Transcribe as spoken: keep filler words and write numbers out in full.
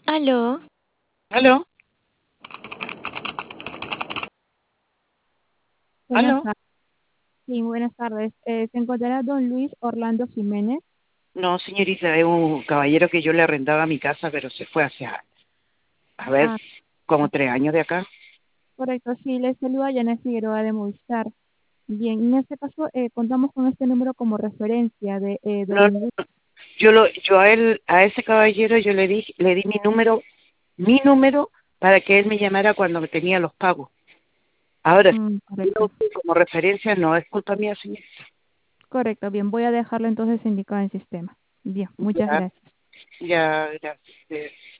Aló, ¿Aló? Buenas ¿Aló? tardes. Sí, buenas tardes. Eh, ¿se encontrará don Luis Orlando Jiménez? No, señorita, es un caballero que yo le arrendaba mi casa, pero se fue hace, a a ver, Ah, como tres años de acá. correcto. Sí, le saluda Yana Figueroa de Movistar. Bien, en este caso eh, contamos con este número como referencia de eh, No, don Luis. yo lo, yo a él, a ese caballero yo le di, le di mi número, mi número para que él me llamara cuando me tenía los pagos. Ahora, si Mm, lo correcto. uso como referencia, no es culpa mía, señorita. Correcto, bien, voy a dejarlo entonces indicado en el sistema. Bien, muchas Ya, gracias. ya, gracias.